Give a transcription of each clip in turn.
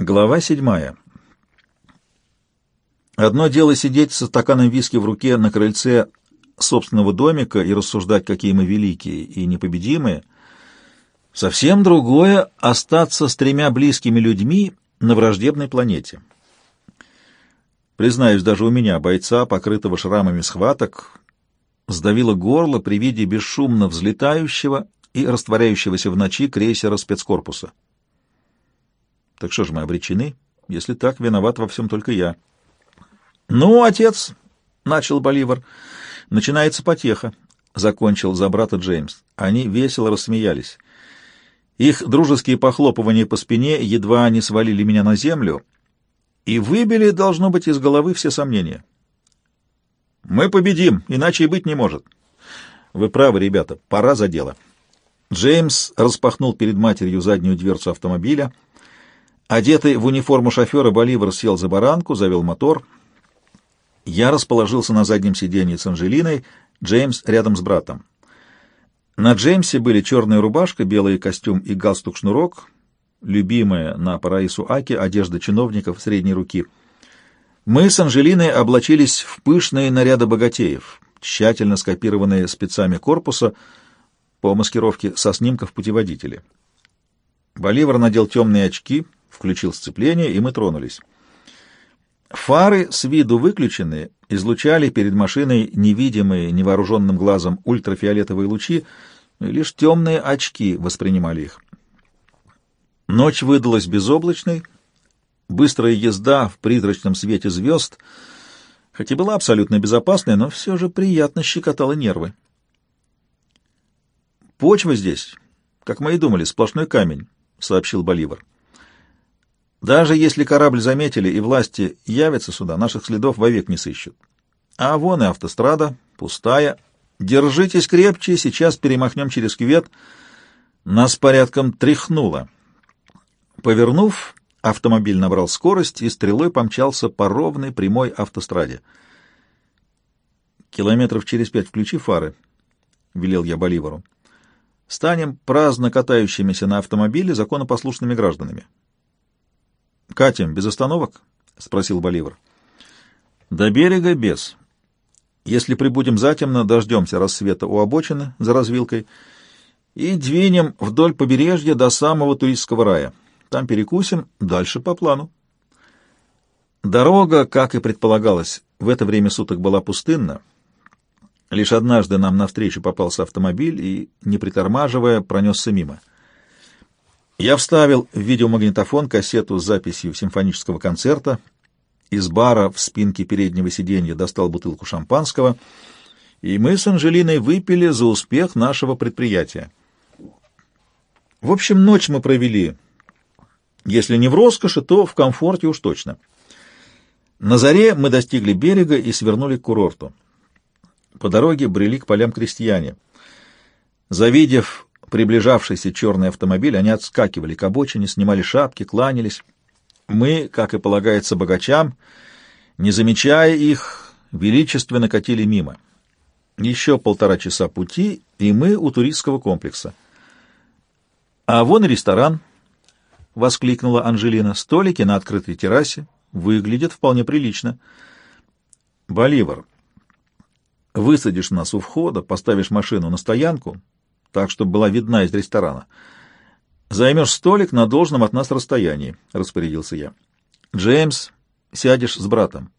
Глава 7. Одно дело сидеть со стаканом виски в руке на крыльце собственного домика и рассуждать, какие мы великие и непобедимые. Совсем другое — остаться с тремя близкими людьми на враждебной планете. Признаюсь, даже у меня, бойца, покрытого шрамами схваток, сдавило горло при виде бесшумно взлетающего и растворяющегося в ночи крейсера спецкорпуса. Так что же мы обречены? Если так, виноват во всем только я. — Ну, отец, — начал Боливар, — начинается потеха, — закончил за брата Джеймс. Они весело рассмеялись. Их дружеские похлопывания по спине едва не свалили меня на землю и выбили, должно быть, из головы все сомнения. — Мы победим, иначе и быть не может. — Вы правы, ребята, пора за дело. Джеймс распахнул перед матерью заднюю дверцу автомобиля. Одетый в униформу шофера, Боливар сел за баранку, завел мотор. Я расположился на заднем сиденье с Анжелиной, Джеймс рядом с братом. На Джеймсе были черная рубашка, белый костюм и галстук-шнурок, любимая на Параису Аки одежда чиновников средней руки. Мы с Анжелиной облачились в пышные наряды богатеев, тщательно скопированные спецами корпуса по маскировке со снимков путеводителя. Боливар надел темные очки, включил сцепление, и мы тронулись. Фары, с виду выключенные, излучали перед машиной невидимые невооруженным глазом ультрафиолетовые лучи, и лишь темные очки воспринимали их. Ночь выдалась безоблачной, быстрая езда в призрачном свете звезд, хоть и была абсолютно безопасной, но все же приятно щекотала нервы. «Почва здесь, как мы и думали, сплошной камень», — сообщил Боливар. «Даже если корабль заметили и власти явятся сюда, наших следов вовек не сыщут. А вон и автострада, пустая. Держитесь крепче, сейчас перемахнем через кювет». Нас порядком тряхнуло. Повернув, автомобиль набрал скорость и стрелой помчался по ровной прямой автостраде. «Километров через 5 включи фары», — велел я Боливару. «Станем праздно катающимися на автомобиле законопослушными гражданами». «Катим без остановок?» — спросил Боливар. «До берега без. Если прибудем затемно, дождемся рассвета у обочины за развилкой и двинем вдоль побережья до самого туристского рая. Там перекусим, дальше по плану». Дорога, как и предполагалось, в это время суток была пустынна. Лишь однажды нам навстречу попался автомобиль и, не притормаживая, пронесся мимо. Я вставил в видеомагнитофон кассету с записью симфонического концерта, из бара в спинке переднего сиденья достал бутылку шампанского, и мы с Анжелиной выпили за успех нашего предприятия. В общем, ночь мы провели, если не в роскоши, то в комфорте уж точно. На заре мы достигли берега и свернули к курорту. По дороге брели к полям крестьяне. Завидев приближавшийся черный автомобиль, они отскакивали к обочине, снимали шапки, кланялись. Мы, как и полагается богачам, не замечая их, величественно катили мимо. Еще 1,5 часа пути, и мы у туристского комплекса. «А вон и ресторан», — воскликнула Анжелина. «Столики на открытой террасе. Выглядят вполне прилично». «Боливар, высадишь нас у входа, поставишь машину на стоянку, так, чтобы была видна из ресторана. Займешь столик на должном от нас расстоянии», — распорядился я. «Джеймс, сядешь с братом».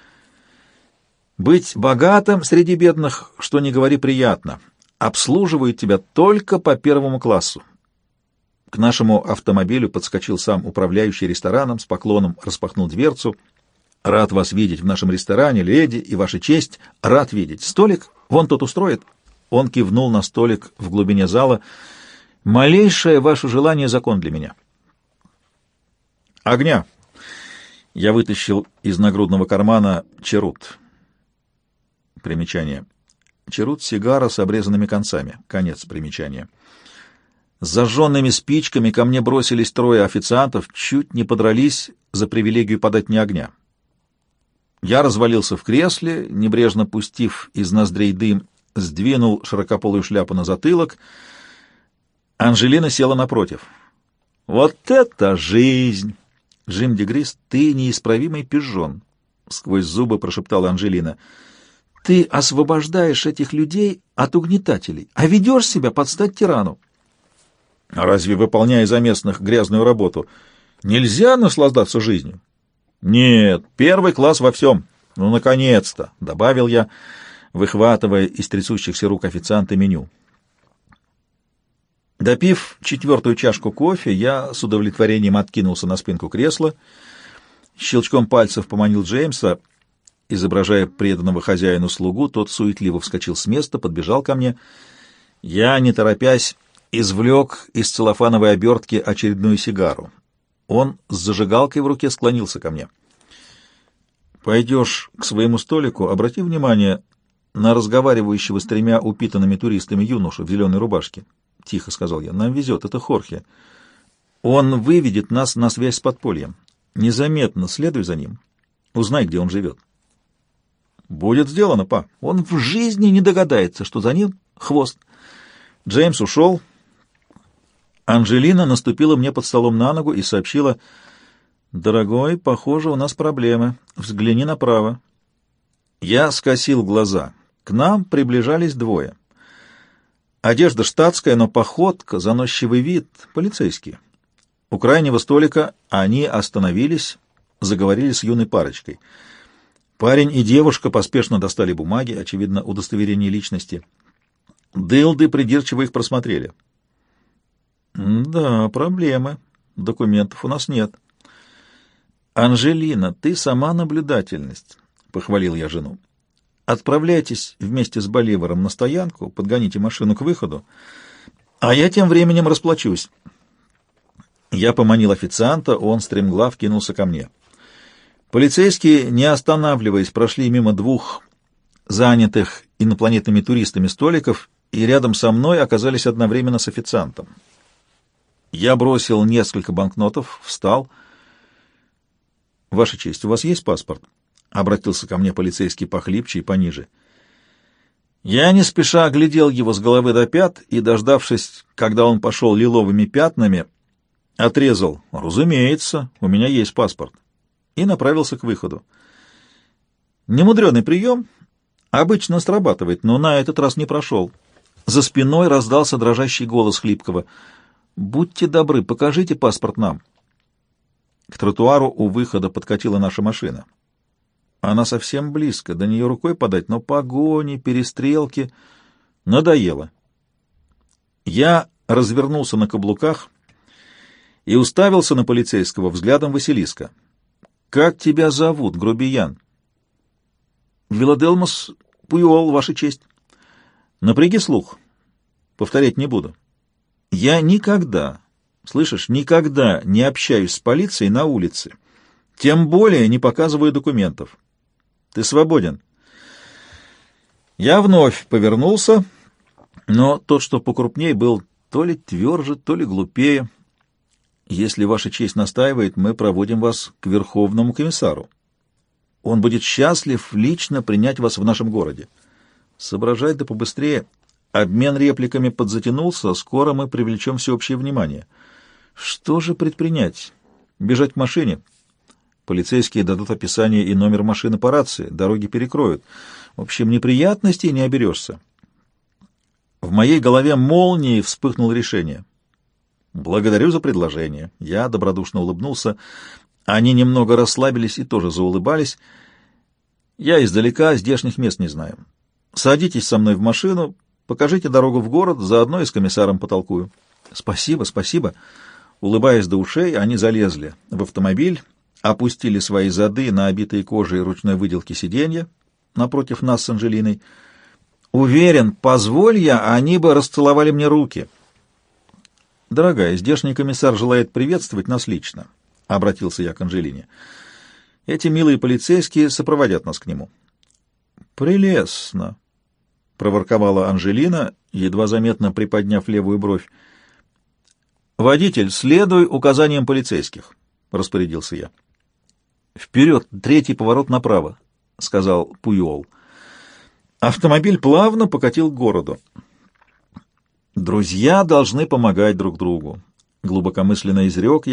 Быть богатым среди бедных, что ни говори, приятно. Обслуживают тебя только по 1 классу. К нашему автомобилю подскочил сам управляющий рестораном, с поклоном распахнул дверцу. «Рад вас видеть в нашем ресторане, леди, и ваша честь. Рад видеть. Столик вон тот устроит». Он кивнул на столик в глубине зала. «Малейшее ваше желание — закон для меня». «Огня!» Я вытащил из нагрудного кармана черут. Примечание. Черут — сигара с обрезанными концами. Конец примечания. С зажженными спичками ко мне бросились 3 официантов, чуть не подрались за привилегию подать мне огня. Я развалился в кресле, небрежно пустив из ноздрей дым, сдвинул широкополую шляпу на затылок. Анжелина села напротив. «Вот это жизнь!» Джим Дегрис, ты неисправимый пижон, — сквозь зубы прошептала Анжелина. Ты освобождаешь этих людей от угнетателей, а ведешь себя под стать тирану. А разве, выполняя за местных грязную работу, нельзя наслаждаться жизнью? Нет, первый класс во всем. Ну, наконец-то, — добавил я, выхватывая из трясущихся рук официанта меню. Допив 4-ю чашку кофе, я с удовлетворением откинулся на спинку кресла, щелчком пальцев поманил Джеймса, изображая преданного хозяину слугу, тот суетливо вскочил с места, подбежал ко мне. Я, не торопясь, извлек из целлофановой обертки очередную сигару. Он с зажигалкой в руке склонился ко мне. «Пойдешь к своему столику, обрати внимание на разговаривающего с 3 упитанными туристами юношу в зеленой рубашке», — тихо сказал я. «Нам везет, это Хорхе. Он выведет нас на связь с подпольем. Незаметно следуй за ним. Узнай, где он живет». «Будет сделано, па. Он в жизни не догадается, что за ним хвост». Джеймс ушел. Анжелина наступила мне под столом на ногу и сообщила: «Дорогой, похоже, у нас проблемы. Взгляни направо». Я скосил глаза. К нам приближались 2. Одежда штатская, но походка, заносчивый вид — полицейские. У крайнего столика они остановились, заговорили с юной парочкой. Парень и девушка поспешно достали бумаги, очевидно, удостоверение личности. Дылды придирчиво их просмотрели. «Да, проблемы. Документов у нас нет». «Анжелина, ты сама наблюдательность», — похвалил я жену. «Отправляйтесь вместе с Боливаром на стоянку, подгоните машину к выходу, а я тем временем расплачусь». Я поманил официанта, он стремглав кинулся ко мне. Полицейские, не останавливаясь, прошли мимо 2 занятых инопланетными туристами столиков и рядом со мной оказались одновременно с официантом. Я бросил несколько банкнотов, встал. «Ваша честь, у вас есть паспорт?» — обратился ко мне полицейский похлипче и пониже. Я не спеша оглядел его с головы до пят и, дождавшись, когда он пошел лиловыми пятнами, отрезал: «Разумеется, у меня есть паспорт», и направился к выходу. Немудренный прием, обычно срабатывает, но на этот раз не прошел. За спиной раздался дрожащий голос Хлипкова: «Будьте добры, покажите паспорт нам». К тротуару у выхода подкатила наша машина. Она совсем близко, до нее рукой подать, но погони, перестрелки надоело. Я развернулся на каблуках и уставился на полицейского взглядом Василиска. «Как тебя зовут, грубиян?» «Виладелмос Пуйол, Ваша честь». «Напряги слух. Повторять не буду. Я никогда, слышишь, никогда не общаюсь с полицией на улице, тем более не показываю документов. Ты свободен». Я вновь повернулся, но тот, что покрупней, был то ли тверже, то ли глупее. «Если Ваша честь настаивает, мы проводим вас к Верховному комиссару. Он будет счастлив лично принять вас в нашем городе. Соображай да побыстрее». Обмен репликами подзатянулся, скоро мы привлечем всеобщее внимание. Что же предпринять? Бежать к машине? Полицейские дадут описание и номер машины по рации, дороги перекроют. В общем, неприятностей не оберешься. В моей голове молнией вспыхнуло решение. «Благодарю за предложение». Я добродушно улыбнулся. Они немного расслабились и тоже заулыбались. «Я издалека, здешних мест не знаю. Садитесь со мной в машину, покажите дорогу в город, заодно и с комиссаром потолкую». «Спасибо, спасибо». Улыбаясь до ушей, они залезли в автомобиль, опустили свои зады на обитые кожей ручной выделки сиденья напротив нас с Анжелиной. Уверен, позволь я, они бы расцеловали мне руки. «Дорогая, здешний комиссар желает приветствовать нас лично», — обратился я к Анжелине. «Эти милые полицейские сопроводят нас к нему». «Прелестно», — проворковала Анжелина, едва заметно приподняв левую бровь. «Водитель, следуй указаниям полицейских», — распорядился я. «Вперед, 3-й поворот направо», — сказал Пуйол. Автомобиль плавно покатил к городу. «Друзья должны помогать друг другу», — глубокомысленно изрек я,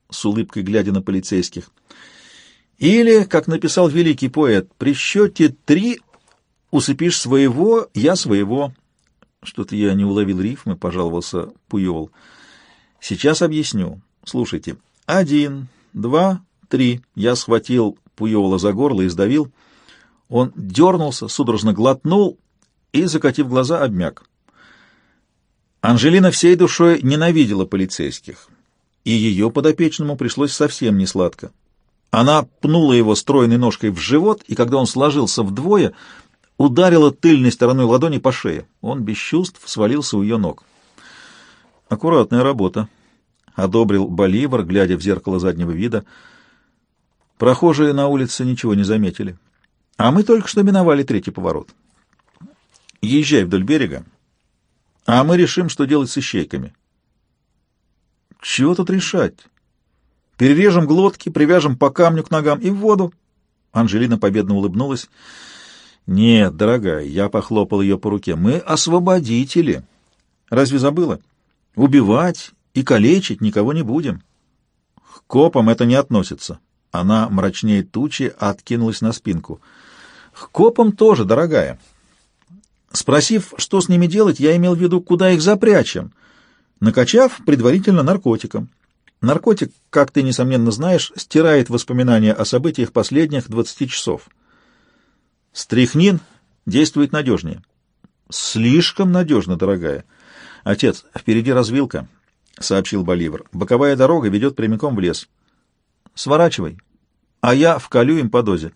с улыбкой глядя на полицейских. Или, как написал великий поэт, при счете 3 усыпишь своего, я своего. Что-то я не уловил рифмы, пожаловался Пуйол. Сейчас объясню. Слушайте. 1, 2, 3. Я схватил Пуйола за горло и сдавил. Он дернулся, судорожно глотнул и, закатив глаза, обмяк. Анжелина всей душой ненавидела полицейских, и ее подопечному пришлось совсем несладко. Она пнула его стройной ножкой в живот, и когда он сложился вдвое, ударила тыльной стороной ладони по шее. Он без чувств свалился у ее ног. «Аккуратная работа», — одобрил Боливар, глядя в зеркало заднего вида. Прохожие на улице ничего не заметили. А мы только что миновали 3-й поворот. Езжай вдоль берега, а мы решим, что делать с ищейками. Чего тут решать? Перережем глотки, привяжем по камню к ногам и в воду. Анжелина победно улыбнулась. Нет, дорогая, я похлопал ее по руке. Мы освободители. Разве забыла? Убивать и калечить никого не будем. К копам это не относится. Она мрачнее тучи откинулась на спинку. К копам тоже, дорогая. Спросив, что с ними делать, я имел в виду, куда их запрячем, накачав предварительно наркотиком. Наркотик, как ты, несомненно, знаешь, стирает воспоминания о событиях последних 20 часов. Стрихнин действует надежнее. Слишком надежно, дорогая. Отец, впереди развилка, — сообщил Боливар. Боковая дорога ведет прямиком в лес. Сворачивай, а я вколю им по дозе.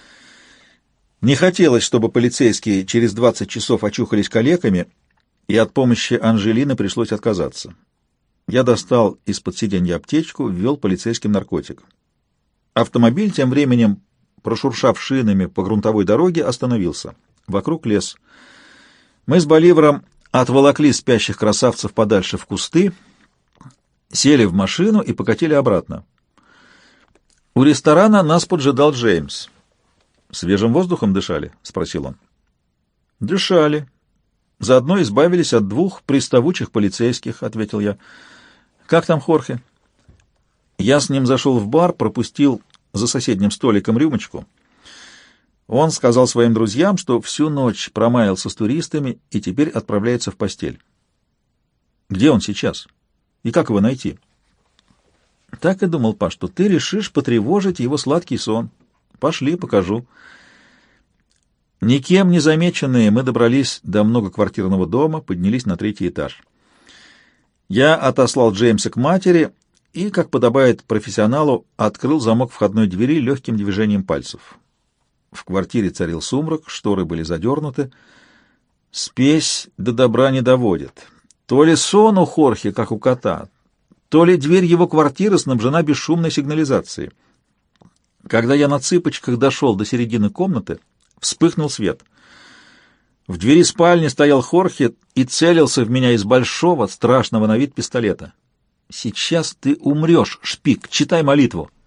Не хотелось, чтобы полицейские через 20 часов очухались калеками, и от помощи Анжелины пришлось отказаться. Я достал из-под сиденья аптечку, ввел полицейским наркотик. Автомобиль тем временем, прошуршав шинами по грунтовой дороге, остановился. Вокруг лес. Мы с Боливаром отволокли спящих красавцев подальше в кусты, сели в машину и покатили обратно. У ресторана нас поджидал Джеймс. «Свежим воздухом дышали?» — спросил он. «Дышали. Заодно избавились от 2 приставучих полицейских», — ответил я. «Как там Хорхе?» Я с ним зашел в бар, пропустил за соседним столиком рюмочку. Он сказал своим друзьям, что всю ночь промаялся с туристами и теперь отправляется в постель. «Где он сейчас? И как его найти?» «Так и думал, Паш, что ты решишь потревожить его сладкий сон. Пошли, покажу». Никем не замеченные, мы добрались до многоквартирного дома, поднялись на 3-й этаж. Я отослал Джеймса к матери и, как подобает профессионалу, открыл замок входной двери легким движением пальцев. В квартире царил сумрак, шторы были задернуты. Спесь до добра не доводит. То ли сон у Хорхе, как у кота, то ли дверь его квартиры снабжена бесшумной сигнализацией. Когда я на цыпочках дошел до середины комнаты, вспыхнул свет. В двери спальни стоял Хорхе и целился в меня из большого, страшного на вид пистолета. «Сейчас ты умрешь, шпик, читай молитву».